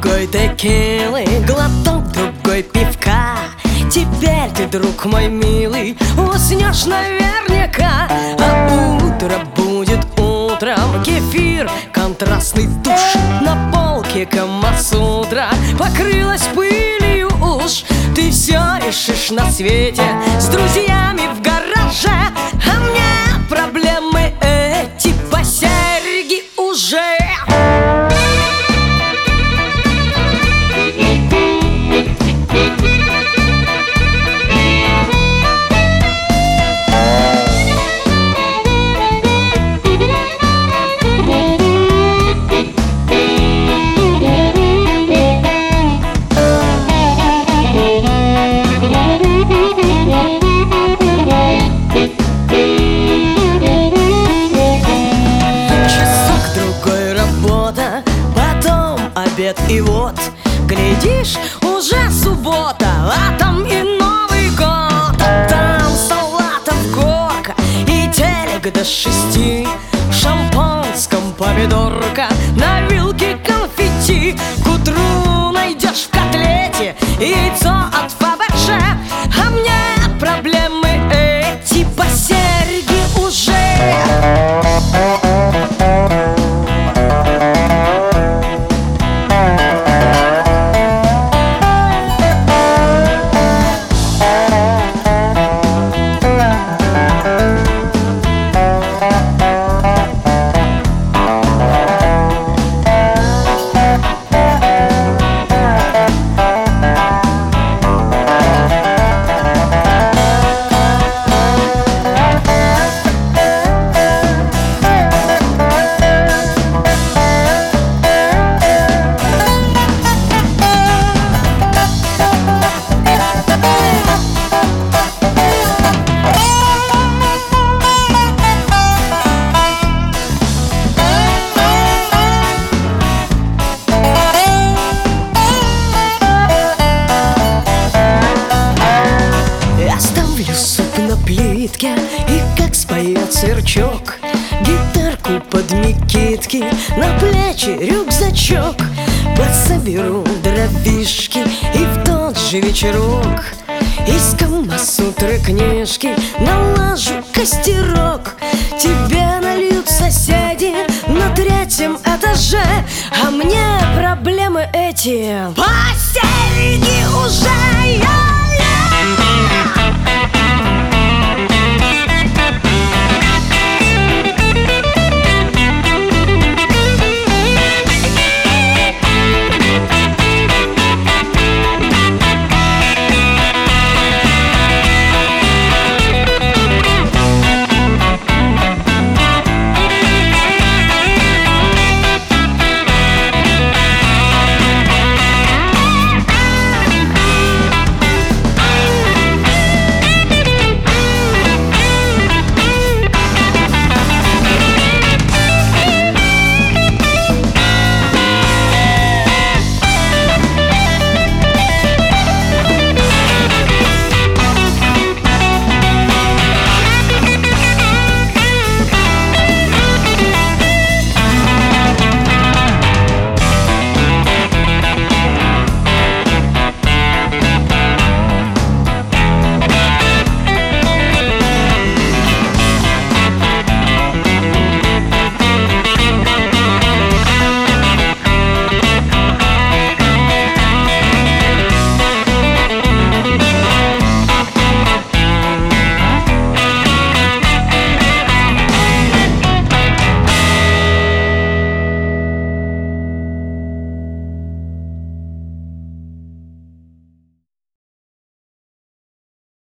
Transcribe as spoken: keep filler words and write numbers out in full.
другой текилы, глоток другой пивка. Теперь ты, друг мой милый, уснешь наверняка. А утро будет утром, кефир, контрастный душ. На полке Камасутра покрылась пылью уж. Ты все решишь на свете с друзьями в гараже, а мне проблемы эти по серьги уже. Обед и вот, глядишь, уже суббота, а там и Новый год. А там салатов горка и телек до шести, в шампанском помидорка, на вилке конфетти. К утру найдешь в котлете яйцо от Фаберже, а мне проблемы эти по серьги уже. И как споет сверчок, гитарку под микитки, на плечи рюкзачок. Подсоберу дровишки и в тот же вечерок из Камасутры книжки налажу костерок. Тебе нальют соседи на третьем этаже, а мне проблемы эти по серьги уже.